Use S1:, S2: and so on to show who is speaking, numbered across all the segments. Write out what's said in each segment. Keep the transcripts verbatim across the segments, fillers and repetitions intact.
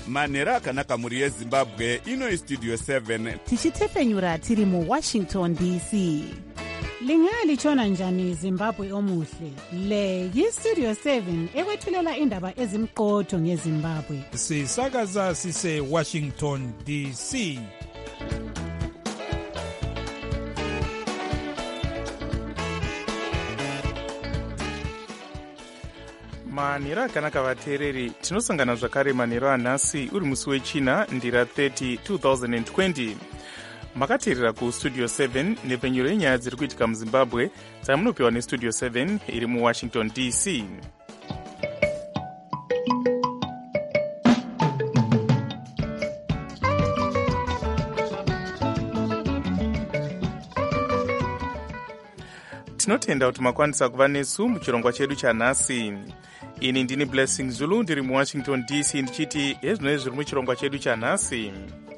S1: manhero akanaka mhuri yezimbabwe. Ino istudio seven
S2: tichitefenyura tiri muwashington D C. Lingalitshona njani Zimbabwe omuhle? Le yistudio seven ekwethulela indaba ezimqotho ngeZimbabwe.
S3: Sisakaza sise Washington D C.
S4: manhero akanaka vateereri, tinosangana zvakare manhero anhasi uri musi wechina ndira thirty two thousand twenty. Makateerera kustudio seven nepfenyuro yenyaya dziri kuitika muzimbabwe dzamunopiwa nestudio seven iri muwashington D C. Tinotenda kuti makwanisa kuva nesu muchirongwa chedu chanhasi. Ini ndini Blessing Zulu ndiri muwashington D C ndichiti ezvinoi zviri muchirongwa chedu chanhasi.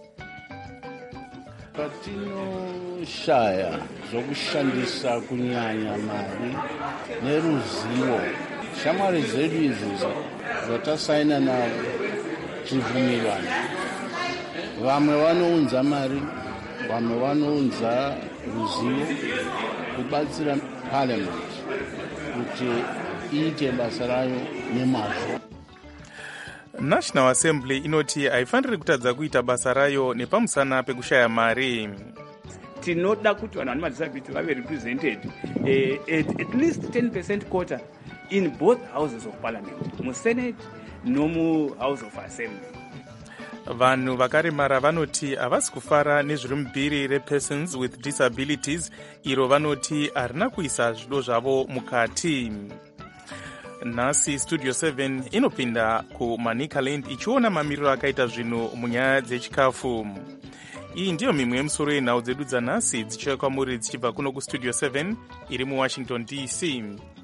S5: Patinoshaya zvokushandisa kunyanya mari neruzivo, shamwari zedu izvi zvatasaina navo chibvumirano, vamwe vanounza mari, vamwe vanounza ruzivo kubatsira parliament kuti iite basa rayo nemazvo.
S4: National Assembly inoti haifaniri kutadza kuita basa rayo nepamusana pekushaya mari.
S6: Tinoda kuti vanhu vane madisability vave represented eh, at, at least ten percent quota in both houses of parliament, mu Senate no mu House of Assembly.
S4: Vanhu vakaremara vanoti havasi kufara nezviri mubhiri repersons with disabilities, iro vanoti harina kuisa zvido zvavo mukati. Nhasi studio seven inopinda kuManicaland ichiona mamiriro akaita zvinhu munyaya dzechikafu. Iyi ndiyo mimwe yemusoro yenhau dzedu dzanhasi dzichiuya kwamuri dzichibva kuno kustudio seven iri muwashington D C.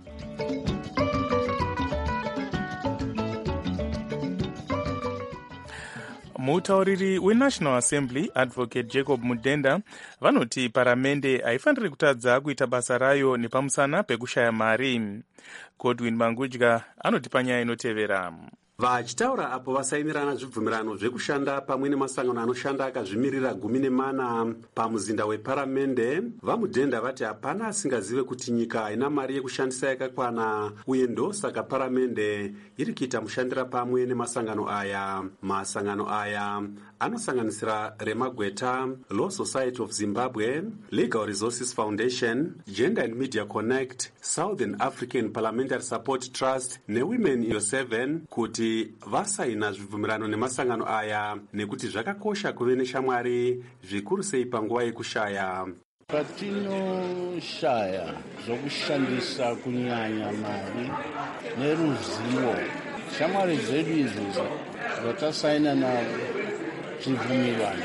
S4: Mutauriri weNational Assembly Advocate Jacob Mudenda vanoti paramende haifaniri kutadza kuita basa rayo nepamusana pekushaya mari. Godwin Mangudya anoti panyaya inotevera.
S7: Vachitaura apo vasainirana zvibvumirano zvekushanda pamwe nemasangano anoshanda akazvimirira gumi nemana pamuzinda weparamende, vaMudenda vati hapana asingazive kuti nyika haina mari yekushandisa yakakwana, uye ndosaka paramende iri kuita mushandira pamwe nemasangano aya. Masangano aya anosanganisira Remagweta, Law Society of Zimbabwe, Legal Resources Foundation, Gender and Media Connect, Southern African Parliamentary Support Trust neWomen in seven kuti vasaina zvibvumirano nemasangano aya nekuti zvakakosha kuve neshamwari zvikuru sei panguva yekushaya.
S5: Patinoshaya zvokushandisa kunyanya mari neruzivo, shamwari zedu izvi zvatasaina navo chibvumirano,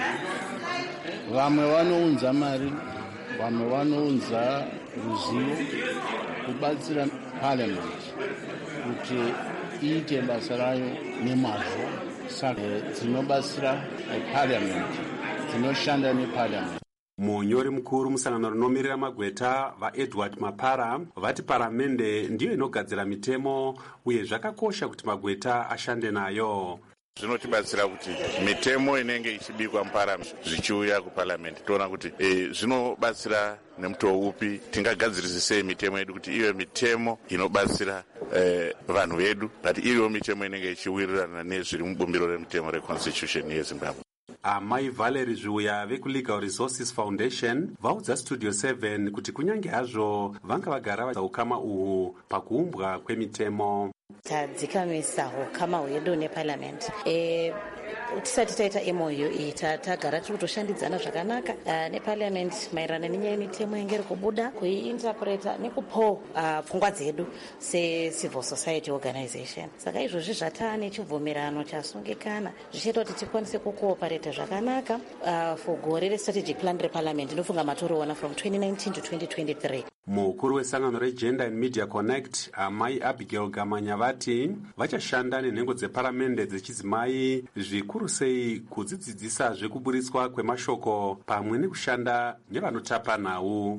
S5: vamwe vanounza mari, vamwe vanounza ruzivo kubatsira parliament kuti iite basa rayo nemazvo. Saka dzinobatsira parliament, dzinoshanda neparliament.
S7: Munyori mukuru musangano rinomirira Magweta vaEdward Mapara vati paramende ndiyo inogadzira mitemo uye zvakakosha kuti Magweta ashande nayo.
S8: Zvinotibatsira kuti mitemo inenge ichibikwa muparliament zvichiuya kuparliament toona kuti e, zvinobatsira nemutoo upi tingagadzirise sei mitemo yedu kuti iwe mitemo inobatsira e, vanhu vedu, kuti iriwo mitemo inenge ichiwirirana nezviri mubumbiro remitemo reconstitution yeZimbabwe.
S7: Amai Valerie Zviuya vekuLegal Resources Foundation vaudza Studio seven kuti kunyange hazvo vanga vagara vaukama uhu pakuumbwa kwemitemo.
S9: Tadzikamisa hukama hwedu neparliament. E, tisati taita M O U iyi tagara tiri kutoshandidzana zvakanaka uh, neparliament maererano nenyaya yemitemo inenge iri kubuda, kuiinterpreta nekupo uh, pfungwa dzedu se-civil society organization. Saka izvozvi zvataa nechibvumirano chasungikana zvichaita kuti tikwanise kukooperata zvakanaka uh, for gore restrategic plan reparliament inofunga matoroona from twenty nineteen to twenty twenty-three.
S7: Mukuru wesangano reGender and Media Connect amai Abigail Gamanya vati vachashanda nenhengo dzeparamende dzechidzimai zvikuru sei kudzidzidzisa zvekuburitswa kwemashoko pamwe nekushanda nevanotapa nhau.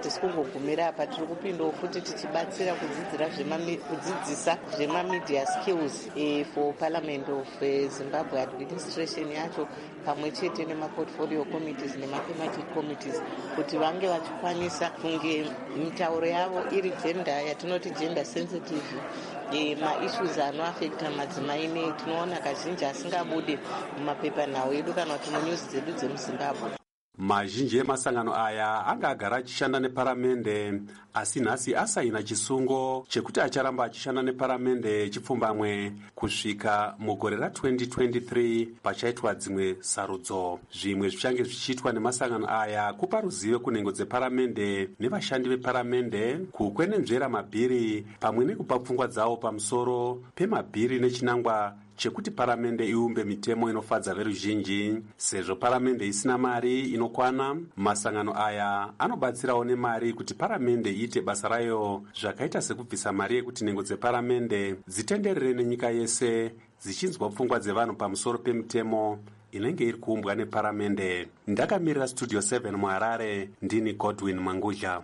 S10: hatisi kungogumira apa, tiri kupindawo futi tichibatsira kudzidzisa zvemamedia skills eh, for Parliament of uh, Zimbabwe administration yacho pamwe chete nemaportfolio committees nemathematic committees kuti vange vachikwanisa kunge mitauro yavo iri gender yatinoti gender sensitive. E, maissues anoafekta madzimai nei tinoona kazhinji asingabudi mumapepanhau edu kana kuti munyuzi dzedu dzemuzimbabwe.
S7: Mazhinji emasangano aya anga agara achishanda neparamende, asi nhasi asaina chisungo chekuti acharamba achishanda neparamende chipfumbamwe kusvika mugore ra-twenty twenty-three pachaitwa dzimwe sarudzo. Zvimwe zvichange zvichiitwa nemasangano aya kupa ruzivo kunhengo dzeparamende nevashandi veparamende, kukwenenzvera mabhiri pamwe nekupa pfungwa dzavo pamusoro pemabhiri nechinangwa chekuti paramende iumbe mitemo inofadza veruzhinji. Sezvo paramende isina mari inokwana, masangano aya anobatsirawo nemari kuti paramende iite basa rayo, zvakaita sekubvisa mari yekuti nhengo dzeparamende dzitenderere nenyika yese dzichinzwa pfungwa dzevanhu pamusoro pemitemo inenge iri kuumbwa neparamende. Ndakamirira Studio seven muHarare, ndini Godwin Mangudla.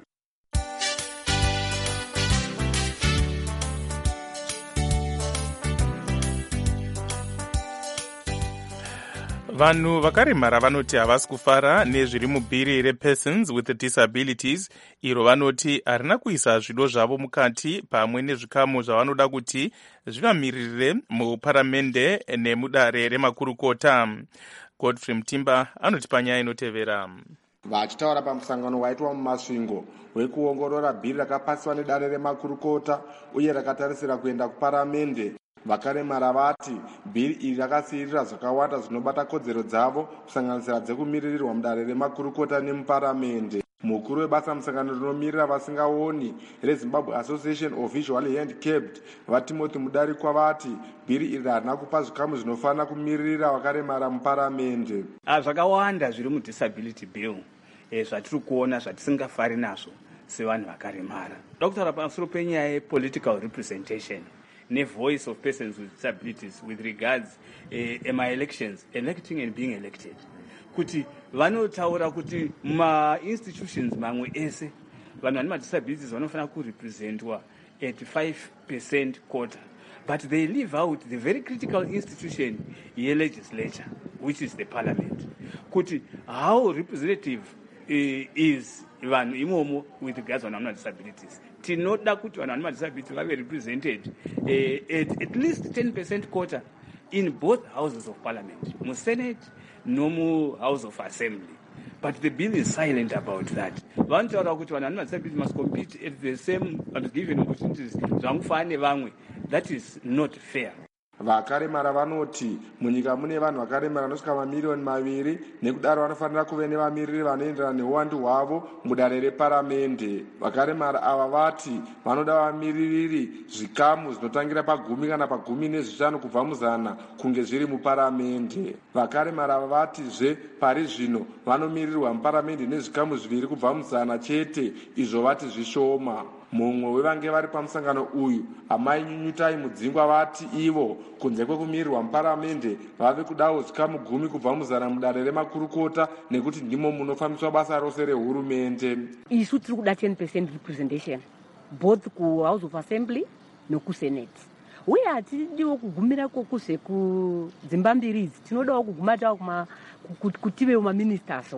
S4: Vanhu vakaremara vanoti havasi kufara nezviri mubhiri repersons with disabilities, iro vanoti harina kuisa zvido zvavo mukati pamwe nezvikamu zvavanoda kuti zvivamiririre muparamende nemudare remakurukota. Godfrey Mtimba anoti panyaya inotevera.
S11: Vachitaura pamusangano waitwa mumasvingo wekuongorora bhiri rakapasiwa nedare remakurukota uye rakatarisira kuenda kuparamende, vakaremara vati bhiri iri rakasiyirira zvakawanda zvinobata kodzero dzavo kusanganisira dzekumiririrwa mudare remakurukota nemuparamende. Mukuru webasa musangano rinomirira vasingaoni reZimbabwe Association of Visually Handicapped vaTimothy Mudarikwa vati bhiri iri harina kupa zvikamu zvinofanira kumiririra vakaremara muparamende.
S6: Zvakawanda zviri mudisability bill zvatiri kuona zvatisingafari nazvo sevanhu vakaremara. Dokutaura pamusoro penyaya yepolitical representation ne voice of persons with disabilities with regards uh, ema elections, electing and being elected. Kuti vanotaura kuti ma institutions mamwe ese vanhu vane disabilities vanofanira kurepresentwa at five percent quota, but they leave out the very critical institution ye legislature, which is the parliament. Kuti how representative uh, is vanhu imomo with regards vanhu vane disabilities. Tinoda kuti vanhu vane disabilities vave represented uh, at at least ten percent quota in both houses of parliament, mu Senate no mu House of Assembly. But the bill is silent about that. Vantaura kuti vanhu vane disabilities must compete at the same and given opportunities zvangufana nevamwe. That is not fair.
S11: Vakaremara vanoti munyika mune vanhu vakaremara vanosvika mamiriyoni maviri, nekudaro vanofanira kuve nevamiriri vanoenderana neuwandu hwavo mudare reparamende. Vakaremara ava vati vanoda vamiririri zvikamu zvinotangira pagumi kana pagumi nezvishanu kubva muzana kunge zviri muparamende. Vakaremara ava vatizve pari zvino vanomirirwa muparamende nezvikamu zviviri kubva muzana chete, izvo vati zvishoma. Mumwe wevange vari pamusangano uyu, Amai Nyunyutai Mudzingwa vati ivo kunze kwekumirirwa muparamende vave kudawo zvikamu gumi kubva muzana mudare remakurukota nekuti ndimo munofambiswa basa rose rehurumende.
S12: Isu tiri kuda ten percent representation both kuHouse of Assembly nokuSenate. Uye hatidiwo kugumira kokuze kudzimba mbiri idzi, tinodawo kuguma tawo kutive maministers.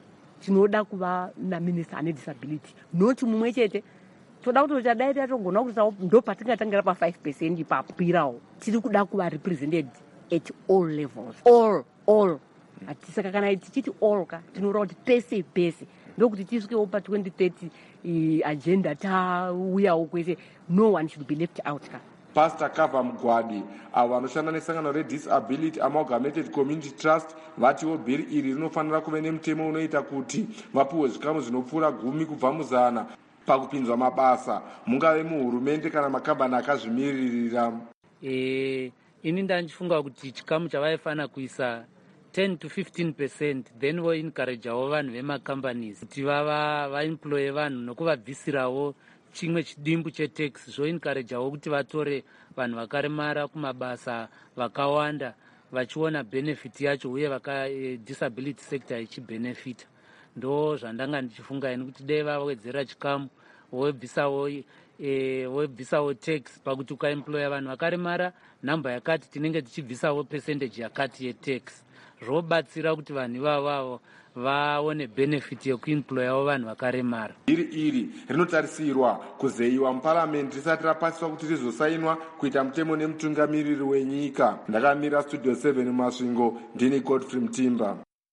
S12: Tinoda kuva naminista ane disability, noti mumwe chete. Toda kuti chadai tatogona kuti ndo patingatangira pa five percent papirawo. Tiri kuda kuva represented at all levels, all all atisaka kana tichiti all ka tinoda kuti pese pese ndokuti tisvikewo pa twenty thirty agenda tauyawo kwese, no one should be left out ka.
S11: Pastor Kava Mugwadi avo vanoshanda nesangano reDisability Amalgamated Community Trust vatiwo bhiri iri rinofanira kuve nemutemo unoita kuti vapuwe zvikamu zvinopfuura gumi kubva muzana pakupinzwa mabasa, mungave muhurumende kana makambani akazvimiririra.
S13: Eh, ini ndandifunga kuti chikamu chavaifanira kuisa ten to fifteen percent, then vo encourageawo vanhu vemacompanies kuti vava vaemploye vanhu nokuvabvisirawo chimwe chidimbu chetax, zvo encourageawo kuti vatore vanhu vakaremara kumabasa vakawanda vachiona benefit yacho uye vaka eh, disability sector ichibenefita. ndo zvandanga ndichifunga ini kuti dai vawedzera chikamu wobvisawo e, wobvisawo tax pakuti ukaemploya vanhu vakaremara nhamba yakati tinenge tichibvisawo percentage yakati yetax zvobatsira kuti vanhu ivavavo vaone benefit yekuemployawo vanhu vakaremara.
S11: iri iri rinotarisirwa kuzeyiwa muparamende risati rapasiswa kuti rizosainwa kuita mutemo nemutungamiriri wenyika. Ndakamira studio seven mumasvingo, ndini Godfrey Mutimba.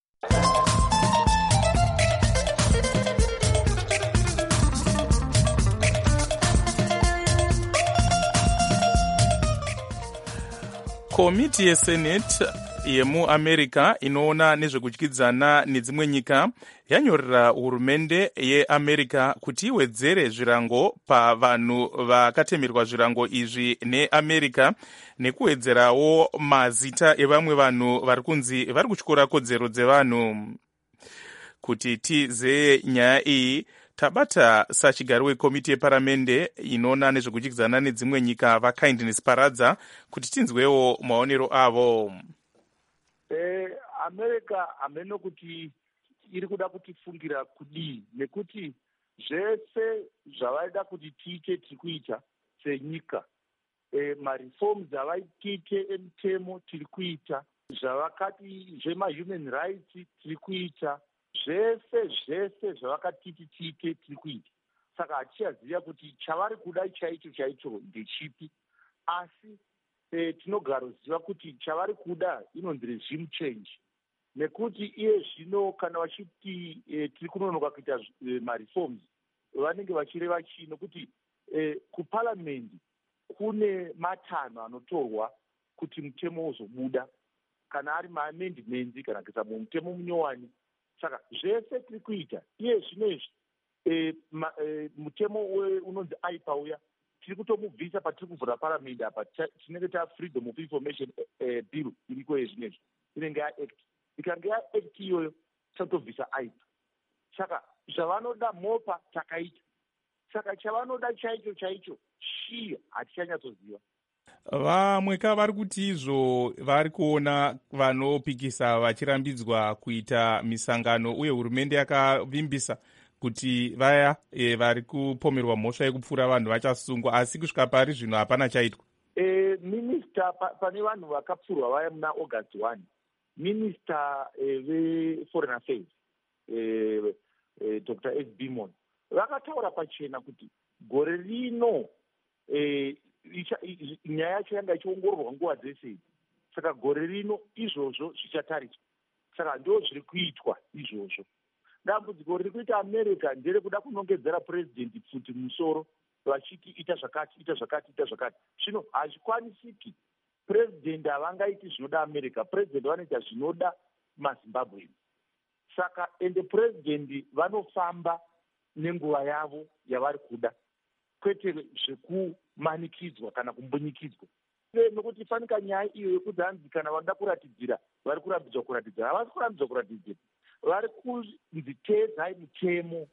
S4: Komiti yeSenate yemuamerica inoona nezvekudyidzana nedzimwe nyika yanyorera hurumende yeamerica kuti iwedzere zvirango pavanhu vakatemerwa zvirango izvi neamerica nekuwedzerawo mazita evamwe vanhu vari kunzi vari kutyora kodzero dzevanhu. Kuti tizeye nyaya iyi tabata sachigari wekomiti yeparamende inoona nezvekudyidzana nedzimwe nyika vaKindness Paradza kuti tinzwewo maonero avo.
S14: Eh, America hameno kuti iri kuda kutifungira kudii, nekuti zvese zvavaida kuti tiite tiri kuita senyika. Eh, mareforms avaitiite emutemo tiri kuita, zvavakati zvemahuman rights tiri kuita, zvese zvese zvavakatiti tiite tiri kuita. Saka hatichaziva kuti chavari kuda chaicho chaicho ndechipi, asi E, tinogara ziva kuti chavari kuda inonzi regime change, nekuti iye zvino kana vachiti e, tiri kunonoka kuita e, mareforms vanenge vachireva chii, nokuti e, kuparamendi kune matanho anotorwa kuti mutemo uzobuda, kana ari maamendments kana kuisa mumutemo munyowani. Saka zvese tiri kuita iye zvino izvi e, e, mutemo unonzi aipa uya tiri kutomubvisa patiri kuvhura paramendi apa, tinenge ta freedom of information eh, bill iriko yezvinezvi inenge yaact. Ikange yaact iyoyo tatobvisa aipa. Saka zvavanoda mopa takaita. Saka chavanoda chaicho chaicho shii hatichanyatsozviva.
S4: Vamwe ka vari kuti izvo vari kuona vanopikisa vachirambidzwa kuita misangano uye hurumende yakavimbisa kuti vaya e, vari kupomerwa mhosva yekupfura vanhu vachasungwa, asi kusvika pari zvino hapana chaitwa.
S14: E, minista pa, pane vanhu vakapfurwa vaya muna August one, minista e, veforeign affairs e, e, Doctor S B Mon vakataura pachena kuti gore rino e, icha, i, nyaya yacho yanga ichiongororwa nguva dzese. Saka gore rino izvozvo zvichatariswa. Saka ndo zviri kuitwa izvozvo. Dambudziko riri kuita America nderekuda kunongedzera president futi musoro vachiti ita zvakati ita zvakati ita zvakati. Zvino hazvikwanisiki. President havangaiti zvinoda America, president vanoita zvinoda maZimbabwe. Saka ende president vanofamba nenguva yavo yavari kuda, kwete zvekumanikidzwa kana kumbunyikidzwa. Nokuti fanika nyaya iyo yekuti hanzi kana vanoda kuratidzira vari kurambidzwa kuratidzira, havasi kurambidzwa kuratidzira, vari kunzi teedzai mutemo.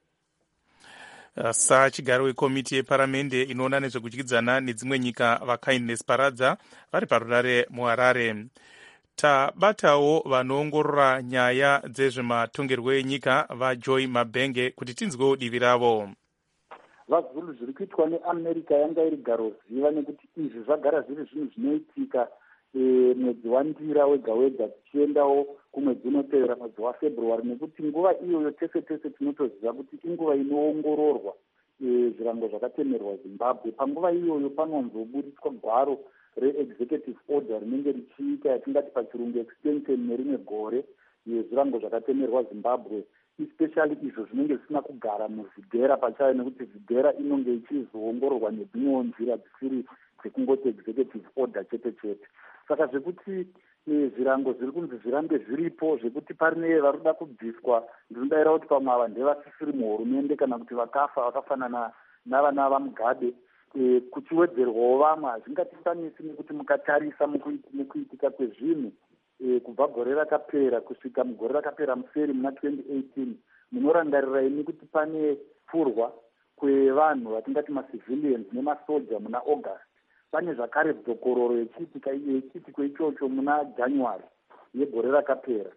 S4: Sachigari wekomiti yeparamende inoona nezvekudyidzana nedzimwe nyika vaKindness Paradza vari parunare muHarare. Tabatawo vanoongorora nyaya dzezvematongerwo enyika vaJoy Mabenge kuti tinzwewo divi ravo.
S15: Vazulu zviri kuitwa neAmerica yanga iri garoziva, nekuti izvi zvagara zviri zvinhu zvinoitika e, mwedzi wandira wega wega tichiendawo kumwedzi unotevera mwedzi waFebruary, nekuti nguva iyoyo tese tese tinotoziva kuti inguva inoongororwa e, zvirango zvakatemerwa Zimbabwe. Panguva iyoyo panonzoburitswa gwaro reexecutive order rinenge richiita yatingati pachirungu extension nerimwe gore yezvirango zvakatemerwa Zimbabwe, especially izvo zvinenge zvisina kugara muzvidhera pachayo, nekuti zvidhera inonge ichizoongororwa nedzimwewo nzira dzisiri dzekungoti executive order chete chete. Saka zvekuti zvirango zviri kunzi zvirambe zviripo, zvekuti parine vari kuda kubviswa, ndinodayira kuti pamwe ava ndevasisiri muhurumende kana kuti vakafa vakafanana navana vaMugabe. E, kuchiwedzerwawo vamwe hazvingatitsamisi, nekuti mukatarisa mukuitika kwezvinhu e, kubva gore rakapera kusvika mugore rakapera museri muna twenty eighteen, munorangarira ini kuti pane pfurwa kwevanhu vatingati macivilians nemasoja muna August. Pane zvakare dzokororo yechiitika yechiitiko ichocho muna January yegore rakapera.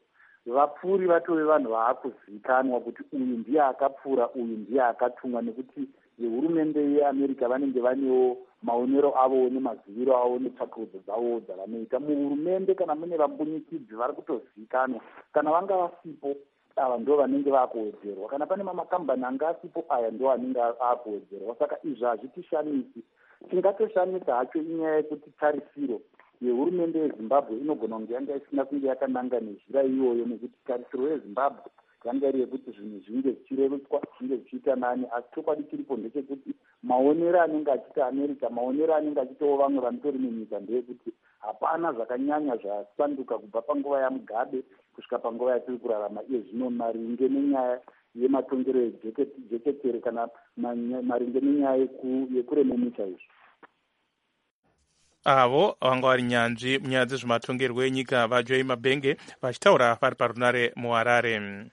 S15: vapfuri vatove vanhu vaakuzivikanwa kuti uyu ndiye akapfuura, uyu ndiye akatumwa, nekuti vehurumende yeamerica vanenge vanewo maonero avo nemaziviro avo netsvakurudzo dzavo dzavanoita. Muhurumende kana mune vambunyikidzi vari kutozivikanwa, kana vanga vasipo ava ndo vanenge vakuwedzerwa, kana pane mamakambani anga asipo aya ndo anenge akuwedzerwa. Saka izvi hazvitishamisi. Chingatoshamisa hacho inyaya yekuti tarisiro yehurumende yezimbabwe inogona kunge yanga isina kunge yakananga nezhira iyoyo, nekuti tarisiro yezimbabwe yanga iri yekuti zvinhu zvinge zvichirerutswa, zvinge zvichiita nani. Asi chokwadi chiripo ndechekuti maonero anenge achiita america, maonero anenge achiitawo vamwe vanotori munyika ndeyekuti hapana zvakanyanya zvasanduka kubva panguva yamugabe kusvika panguva yatiri kurarama iye zvino, maringe nenyaya yematongero ejeketere kana maringe nenyaya yekuremenuka izvi.
S4: avo vanga vari nyanzvi munyaya dzezvematongerwo enyika vajoy mabhenge vachitaura vari parunare muharare.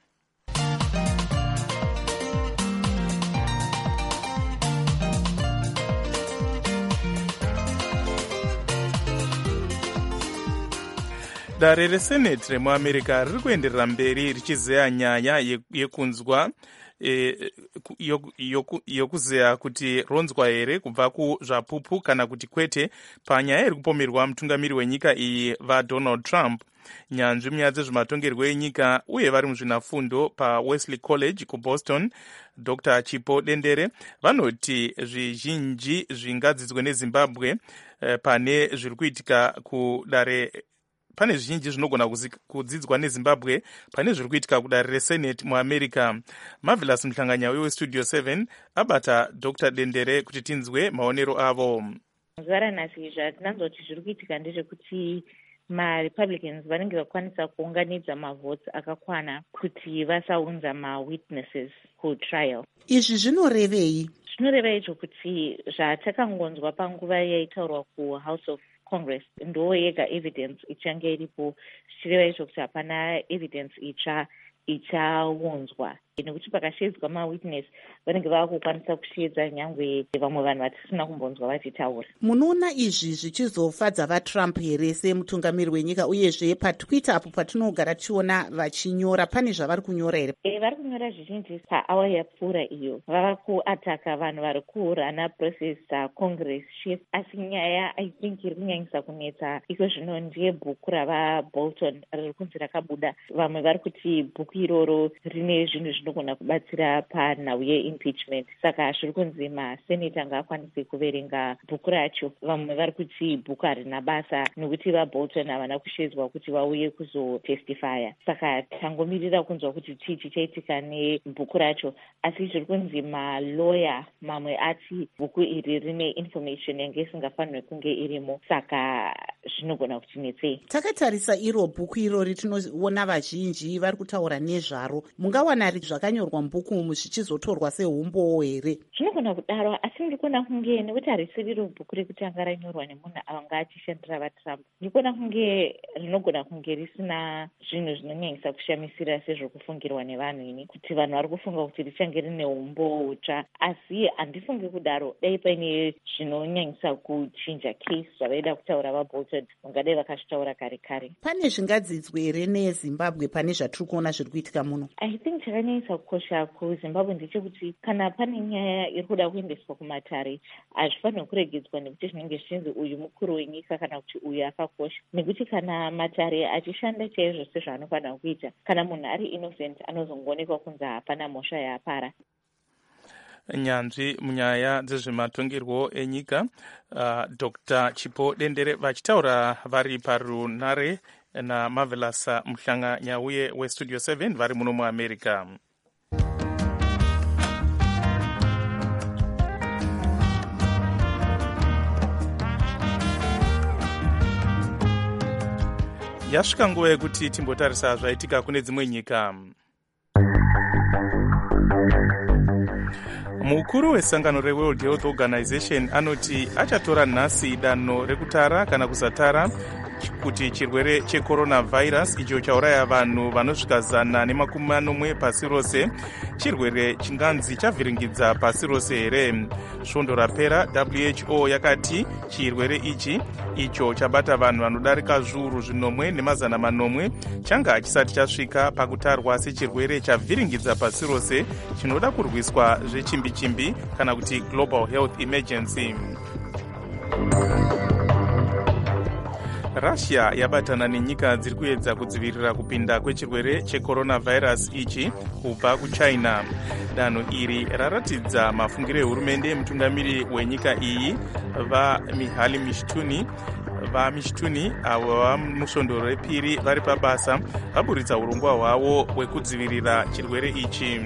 S4: Dare reseneti remuamerica riri kuenderera mberi richizeya nyaya yekunzwa E, yokuzeya kuti ronzwa here kubva kuzvapupu kana kuti kwete panyaya iri kupomerwa mutungamiri wenyika iyi vaDonald Trump. Nyanzvi munyaya dzezvematongerwo enyika uye vari muzvinafundo paWesley College kuBoston, Doctor Chipo Dendere, vanoti zvizhinji zvingadzidzwe neZimbabwe eh, pane zviri kuitika kudare pane zvizhinji zvinogona kudzidzwa neZimbabwe pane zviri kuitika kudare reseneti muamerica. Marvelous Mhlanganya westudio seven abata Doctor Dendere kuti tinzwe maonero avo.
S16: Zuva ranhasi zvatinanzwa kuti zviri kuitika ndezvekuti maRepublicans vanenge vakwanisa kuunganidza mavhotsi akakwana kuti vasaunza mawitnesses kutrial.
S2: Izvi zvinorevei?
S16: Zvinoreva izvo kuti zvatakangonzwa panguva yaitaurwa kuHouse of Congress ndo yega evidence ichange iripo, zvichireva izvo kuti hapana evidence itsva ichaunzwa, nekuti pakashedzwa mawitness vanenge vakukwanisa kushedza nyangwe vamwe vanhu vatisina kumbonzwa vachitaura.
S2: Munoona izvi zvichizofadza vaTrump here semutungamiri wenyika, uyezve patwitter apo patinogara tichiona vachinyora, pane zvavari kunyora here?
S16: E, vari kunyora zvizhinji paawa yapfuura iyo, vava kuataka vanhu vari kurana process Congress chief, asi nyaya I think iri kunyanyisa kunetsa iko zvino ndiye bhuku ravaBolton riri kunzi rakabuda. Vamwe vari kuti bhuku iroro rine zvinhu zvinogona kubatsira panhau yeimpeachment, saka zviri kunzi maseneta ngaakwanise kuverenga bhuku racho. Vamwe vari kuti bhuku harina basa nekuti vaBolton havana kushedzwa kuti vauye kuzotestifya, saka tangomirira kunzwa kuti chii chichaitika nebhuku racho. Asi zviri kunzi maloya mamwe ati bhuku iri rine information yange isingafanirwi kunge irimo, saka zvinogona kuti netsei.
S2: Takatarisa iro bhuku irori tinoona vazhinji vari kutaura nezvaro. Mungawana zvakanyorwa mubhuku umu zvichizotorwa seumbowo here?
S16: Zvinogona kudaro, asi ndiri kuona kunge nekuti harisi riro bhuku rekutanga ranyorwa nemunhu anga achishandira vaTrump, ndiri kuona kunge rinogona kunge risina zvinhu zvinonyanyisa kushamisira sezvokufungirwa nevanhu ini, kuti vanhu vari kufunga kuti richange rine umbowo utsva. Asi handifungi kudaro, dai paine zvinonyanyisa kuchinja case zvavaida kutaura vaBolton, vangadai vakazvitaura kare kare.
S2: Pane zvingadzidzwe here neZimbabwe pane zvatiri kuona zviri kuitika muno?
S16: I think chakanyanyisa kukosha kuZimbabwe ndechekuti kana pane nyaya iri kuda kuendeswa kumatare, hazvifanirwi kuregedzwa nekuti zvinenge zvichinzi uyu mukuru wenyika kana kuti uyu akakosha, nekuti kana matare achishanda chaizvo sezvaanofanira kuita, kana munhu ari innocent anozongoonekwa kunzi hapana mhosva yaapara.
S4: Nyanzvi munyaya dzezvematongerwo enyika uh, Doctor Chipo Dendere vachitaura vari parunare naMarvelous Mhlanganya uye westudio seven vari muno muAmerica. Yasvika nguva yekuti timbotarisa zvaitika kune dzimwe nyika. Mukuru wesangano reWorld Health Organization anoti achatora nhasi danho rekutara kana kusatara kuti chirwere checoronavirus icho chauraya vanhu vanosvika zana nemakumi manomwe pasi rose chirwere chinganzi chavhiringidza pasi rose here. Svondo rapera W H O yakati chirwere ichi icho chabata vanhu vanodarika zviuru zvinomwe nemazana manomwe changa chisati chasvika pakutarwa sechirwere chavhiringidza pasi rose chinoda kurwiswa zvechimbi-chimbi kana kuti global health emergency. Russia yabatana nenyika dziri kuedza kudzivirira kupinda kwechirwere checoronavirus ichi kubva kuchina. Danho iri raratidza mafungiro ehurumende yemutungamiri wenyika iyi vaMihaly Mishtuni vamishtuni avo vamusvondo repiri vari pabasa vaburitsa urongwa hwavo hwekudzivirira chirwere ichi.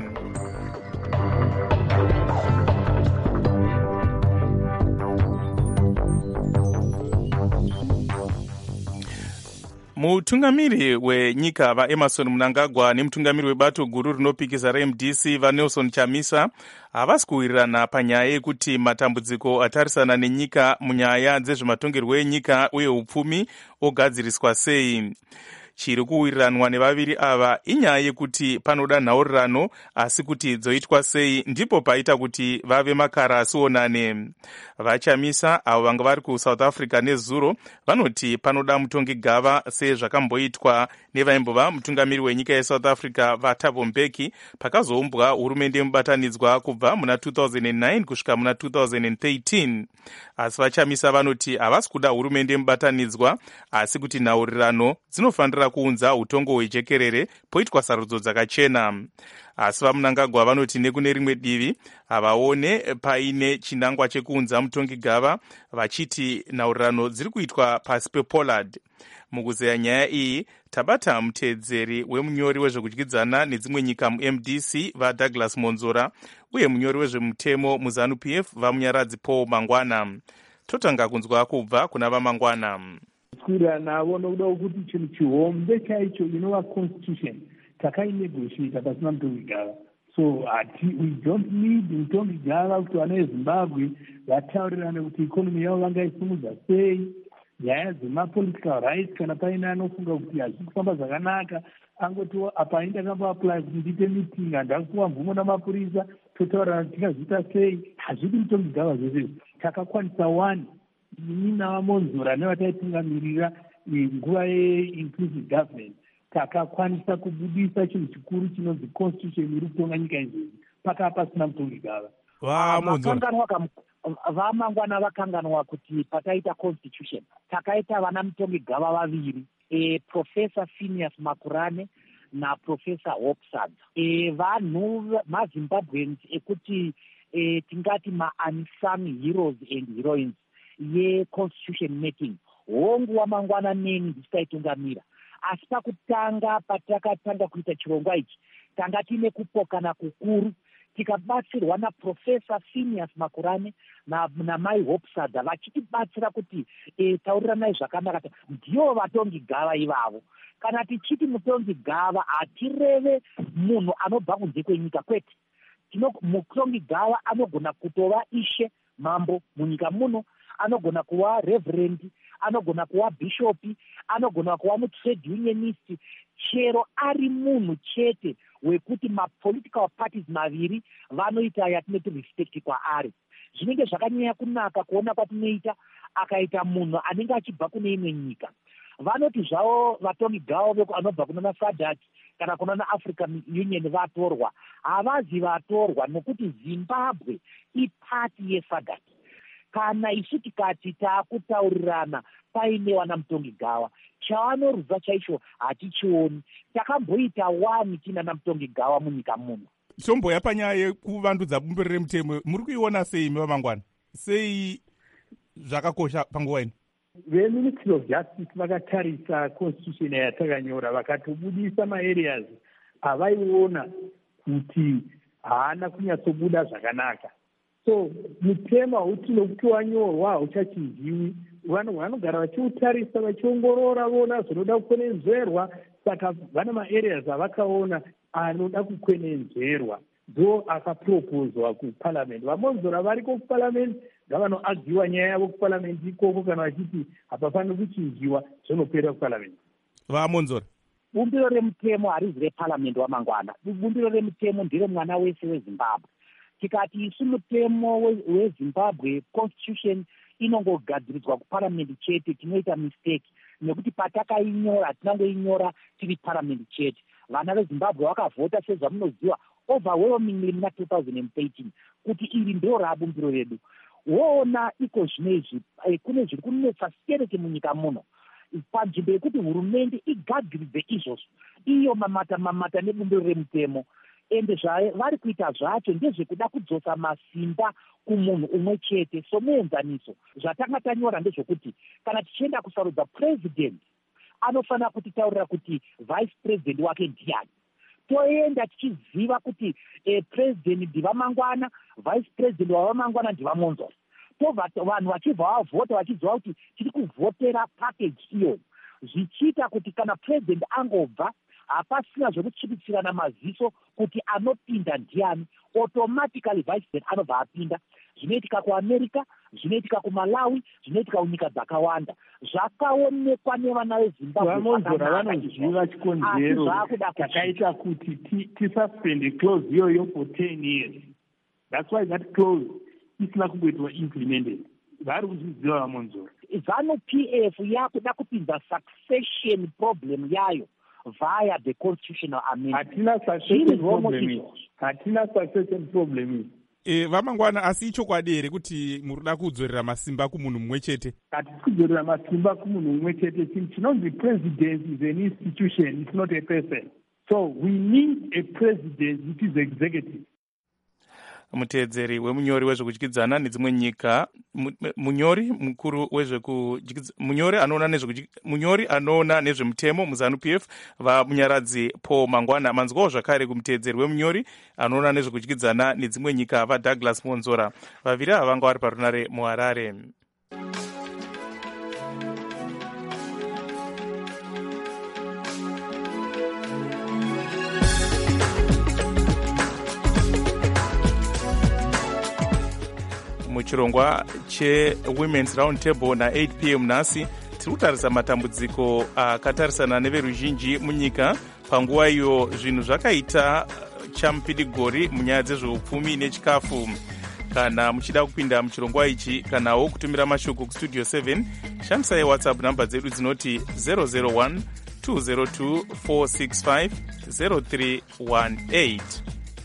S4: Mutungamiri wenyika vaEmerson Mnangagwa nemutungamiri webato guru rinopikisa reM D C vaNelson Chamisa havasi kuwirirana panyaya yekuti matambudziko atarisana nenyika munyaya dzezvematongerwo enyika uye upfumi ogadziriswa sei. Chiri kuwiriranwa nevaviri ava inyaya yekuti panoda nhaurirano asi kuti dzoitwa sei ndipo paita kuti vave makara asionane. VaChamisa avo vanga vari kuSouth Africa nezuro vanoti panoda mutongi gava sezvakamboitwa nevaimbova mutungamiri wenyika yeSouth Africa vaThabo Mbeki pakazoumbwa hurumende mubatanidzwa kubva muna two thousand nine kusvika muna two thousand thirteen. Asi VaChamisa vanoti havasi kuda hurumende mubatanidzwa asi kuti nhaurirano dzinofanira kuunza utongo hwejekerere poitwa sarudzo dzakachena. Asi vaMnangagwa vanoti nekune rimwe divi havaone paine chinangwa chekuunza mutongi gava vachiti nhaurirano dziri kuitwa pasi pePollard. Mukuzeya nyaya iyi tabata muteedzeri wemunyori wezvekudyidzana nedzimwe nyika muM D C vaDouglas Monzora uye munyori wezvemutemo muZanu P F vamunyaradzi Paul Mangwana. Totanga kunzwa kubva kuna vaMangwana.
S17: Kuda navo nokuda kuti chinhu chihombe chaicho inova constitution takainegotiata pasina mutongi gava. So ati we don't need mutongi gava kuti vana veZimbabwe vataurirane kuti ikonomi yavo vangaisimudza sei. Nyaya dzemapolitical rights kana paine anofunga kuti hazvisi kufamba zvakanaka angoti apa indakamboapply kuti ndiite meeting handakupiwa mvumo namapurisa totaurirana kuti tingazviita sei. Hazvidi mutongi gava zvese takakwanisa one ini navaMonzora nevataitungamirira nguva yeinclusive government takakwanisa kubudisa chinhu chikuru chinonzi constitution iri kutonga nyika izvozvi pakava pasina mutongi gava.
S18: VaMangwana vakanganwa kuti pataita constitution takaita vana mutongi gava vaviri, e, Professor Phineas Makurane naProfessor Hopsad. E, vanhu maZimbabweans ekuti e, tingati ma-unsung heroes and heroines ye-constitution making. Hongu waMangwana neni ndisitaitungamira. Asi pakutanga patakatanga kuita chirongwa ichi tanga tine kupokana kukuru tikabatsirwa naProfessor Phineas Makurane namai Hopsada vachitibatsira kuti e, tauriranai zvakanaka ndivo vatongi gava ivavo. Kana tichiti mutongi gava hatireve munhu anobva kunze kwenyika kwete. Mutongi gava anogona kutova ishe mambo munyika muno, anogona kuva reverend, anogona kuva bishopi, anogona kuva mutrade unionist, chero ari munhu chete wekuti mapolitical parties maviri vanoita yatinoti respect kwaari. Zvinenge zvakanyanya kunaka kuona kwatinoita akaita munhu anenge achibva kune imwe nyika. Vanoti zvavo vatongi gava anobva kuna SADC kana kuna naAfrican Union vatorwa. Havazi vatorwa nokuti Zimbabwe ipati yeSADC. Kana isu tikati taakutaurirana paine wana mutongi gava chavanorudza chaicho hatichioni. Takamboita wani tina namutongi gava munyika muno.
S3: Shomboya panyaya yekuvandudza bumbiro remutemo muri kuiona sei vaMangwana? Sei zvakakosha panguva ino?
S17: VeMinistry of Justice vakatarisa constitution yatakanyora vakatobudisa maareas avaiona kuti haana kunyatsobuda zvakanaka. So mutema utinokuti wanyorwa hauchachinjiwi. Vanhu vanogara vachiutarisa vachiongorora vona zvinoda kukwenenzverwa. Saka vana maareas avakaona anoda kukwenenzverwa ndo akapropozwa kuparliament. VaMonzora variko kuparliament ngavanoagiwa nyaya yavo kuparamende ikoko kana vachiti hapafaniri kuchinjiwa zvonopera kuparamende.
S3: vamonzora
S18: bumbiro remutemo harizi reparamende wamangwana. Bumbiro remutemo ndere mwana wese wezimbabwe. Tikati isu mutemo wezimbabwe constitution inongogadziriswa kuparamende chete, tinoita mistake nekuti patakainyora tinangoinyora tiri paramende chete. Vana vezimbabwe vakavhota sezvamunoziva overwhelmingly muna two thousand thirteen kuti iri ndo rabumbiro redu. Woona iko zvinezvi kune zviri kunetsa stereke munyika muno panzvimbo yekuti hurumende igadziridze izvozvo iyo mamata mamata nebumbiro remutemo, ende zvavari kuita zvacho ndezvekuda kudzosa masimba kumunhu umwe chete. Somuenzaniso zvatanga tanyora ndezvekuti kana tichienda kusarudza president anofanira kutitaurira kuti vice president wake ndiani. Toenda tichiziva kuti eh, president ndivamangwana, vice president wavamangwana ndivamonzora. Vanhu vachibva vavhota vachiziva kuti tiri kuvhotera package iyo, zvichiita kuti kana president angobva hapasina zvekutsvikitsirana maziso kuti anopinda ndiani, automatically vice president anobva apinda. Zvinoitika kuamerica, zvinoitika kumalawi, zvinoitika kunyika dzakawanda. Zvakaonekwa nevana vezimbabwe.
S17: Vamonzora vanoziva chikonzero chakaita kuti tisuspende clause iyoyo for ten years. That's why that clause isina kungoitwa implemented. Vari kuzviziva vamonzora.
S18: ZANU-P F yakuda kupinza succession problem yayo via the constitutional amendment.
S17: Hatina succession problem. Hatina succession problem.
S3: E, vamangwana asi ichokwadi here kuti murida kudzorera masimba kumunhu mumwe chete?
S17: Hatisi kudzorera masimba kumunhu mumwe chete. Chinonzi president is an institution, it's not a person. So we need a president which is executive.
S4: Muteedzeri wemunyori wezvekudyidzana nedzimwe nyika, munyori mukuru wezvekudyidzana, munyori anoona nezvekudyidzana, munyori anoona nezvemutemo muZANU-P F vamunyaradzi Paul Mangwana. Manzwawo zvakare kumuteedzeri wemunyori anoona nezvekudyidzana nedzimwe nyika vaDouglas Monzora. Vaviri ava vanga vari parunare muHarare. Muchirongwa cheWomen's Round Table na eight p m nhasi tiri kutarisa matambudziko akatarisana neveruzhinji munyika panguva iyo zvinhu zvakaita chamupidigori munyaya dzezveupfumi nechikafu. Kana muchida kupinda muchirongwa ichi kanawo kutumira mashoko kustudio seven, shandisai WhatsApp namba dzedu dzinoti zero zero one two zero two four six five zero three one eight.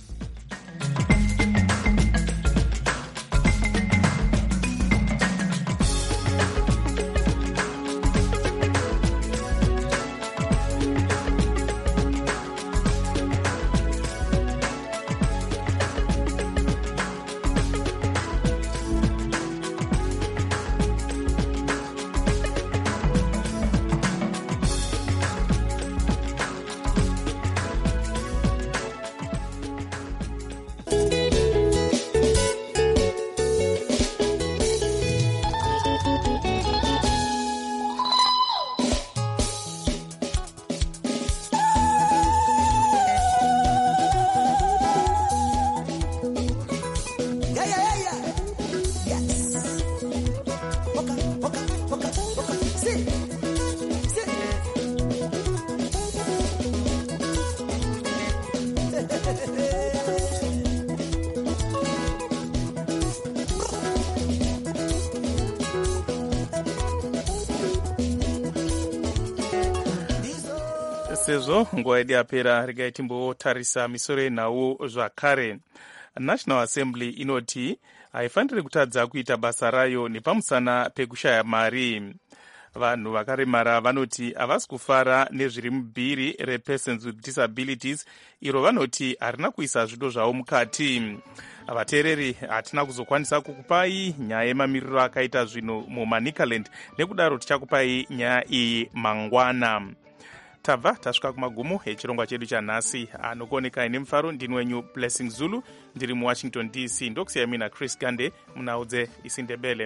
S4: Sezvo nguva yedu yapera, regai timbotarisa misoro yenhau zvakare. National Assembly inoti haifaniri kutadza kuita basa rayo nepamusana pekushaya mari. Vanhu vakaremara vanoti havasi kufara nezviri mubhiri repersons with disabilities, iro vanoti harina kuisa zvido zvavo mukati. Vateereri, hatina kuzokwanisa kukupai nyaya yemamiriro akaita zvinhu muManicaland, nekudaro tichakupai nyaya iyi mangwana. Tabva tasvika kumagumo echirongwa chedu chanhasi. Anokuonekai nemufaro ndini wenyu Blessing Zulu, ndiri muWashington D C. Ndokusiyai mina Chris Gande munhaudze isindebele.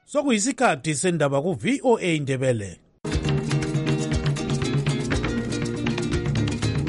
S19: sokuyisikhathi sendaba ku-V O A Ndebele.